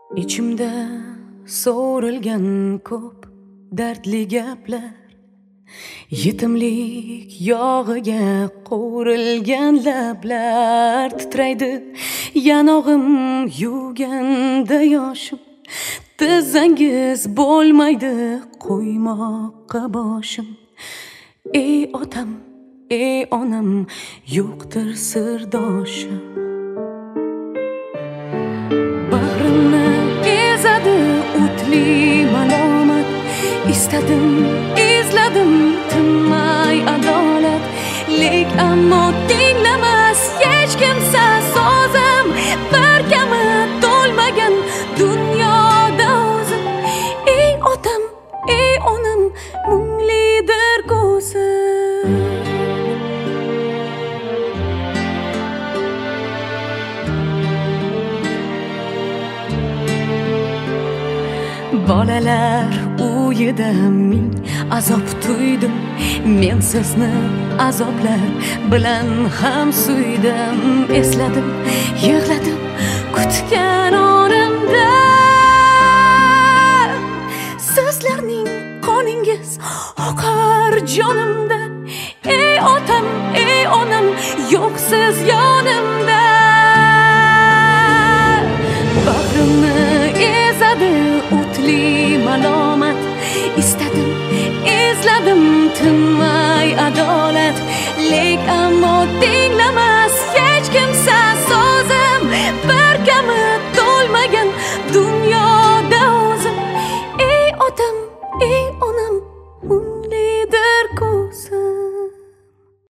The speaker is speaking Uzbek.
Ichimda so'rilgan ko'p dardli gaplar, yetimlik yog'iga qo'rilgan lablar titraydi, yanog'im yuvganda yoshim, tizzangiz bo'lmaydi qo'ymoqqa boshim. Ey otam, ey onam, yo'qdir sirdoshim. Bag'rimni ezadi o'tli malomat, istadim, izladim, tinmay adolat, lek ammo tinglamas hech kimsa so'zim. Bir kami to'lmagan dunyoda o'zim. Ey otam, ey onam, munglidir ko'zim. Bolalar uyida ming azob tuydim, men sizni azoblar bilan ham suydim. Esladim, yig'ladim kutgan onimda, sizlarning qoningiz oqar jonimda. Ey otam, ey onam, yo'qsiz yonimda. Bag'rimni ezadi o'tli malomat, istadim, izladim,